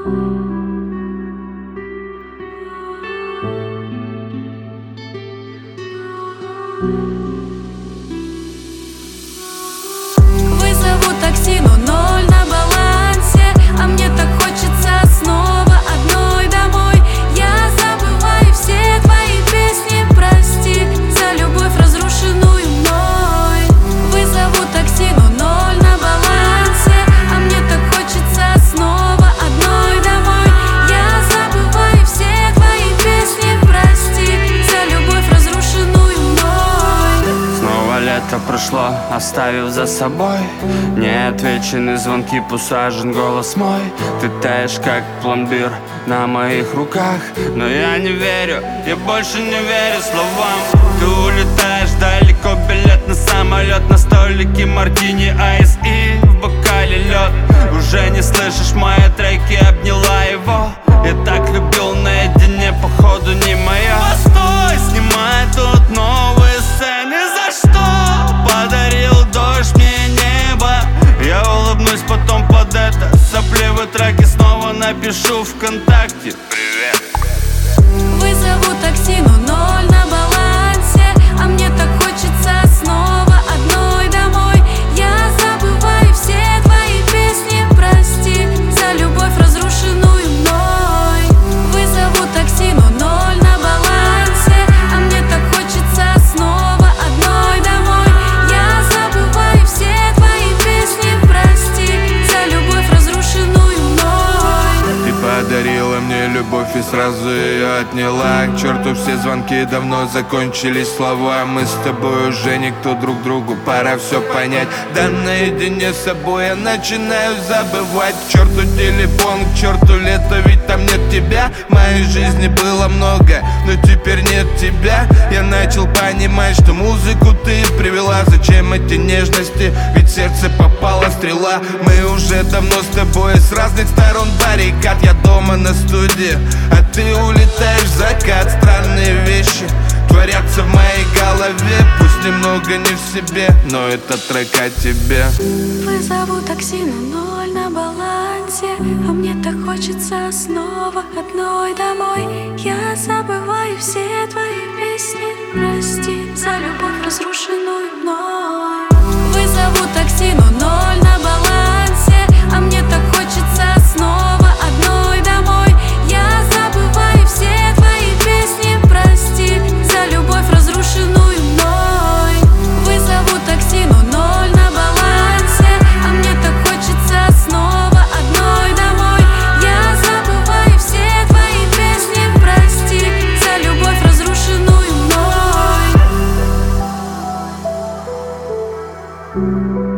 Вызову такси, но ноль на балансе, а мне так хочется снова одной домой. Я забываю все твои песни, прости за любовь, разрушенную мной. Вызову такси, но ноль на балансе, а мне так хочется снова одной домой. Я забываю все твои песни, прости за любовь, разрушенную мной. Снова лето прошло, оставив за собой неотвеченные звонки, посажен голос мой. Ты таешь, как пломбир на моих руках, но я не верю, я больше не верю словам. Ты улетаешь далеко, билет на самолет, на столике мартини, айс и в бокале лед. Уже не слышишь мои треки, обняла его. Я так любил наедине, походу не моя. Постой, снимай тут новые сцены. За что подарил дождь мне небо? Я улыбнусь потом под это сопливые треки, снова напишу ВКонтакте: привет. Вызову такси, но ноль на балансе, а мне так хочется снова одной домой. Я забываю все твои песни, прости за любовь, разрушенную мной. Вызову такси, но ноль на балансе, а мне так хочется снова одной домой. Я забываю все твои песни, прости за любовь, разрушенную мной. Ты подарила мне любовь и сразу ее отняла. К черту все звонки, давно закончились слова. Мы с тобой уже никто друг другу, пора все понять. Да наедине с собой я начинаю забывать. К черту телефон, к черту лето, ведь там нет тебя. В моей жизни было много, но теперь нет тебя. Я начал понимать, что музыку ты привела. Зачем эти нежности, ведь в сердце попала стрела. Мы уже давно с тобой с разных сторон баррикад. Я дома на студии, а ты улетаешь в закат. Странные вещи творятся в моей голове. Пусть немного не в себе, но это трек о тебе. Вызову такси, но ноль на балансе, а мне так хочется снова одной домой. Я забываю все твои песни, прости за любовь, разрушенную мной. Вызову такси, но ноль на балансе, а мне так хочется снова одной домой. Я забываю все твои песни, прости за любовь, разрушенную мной. Вызову такси, но ноль на балансе, а мне так хочется снова одной домой. Я забываю все твои песни, прости за любовь, разрушенную мной.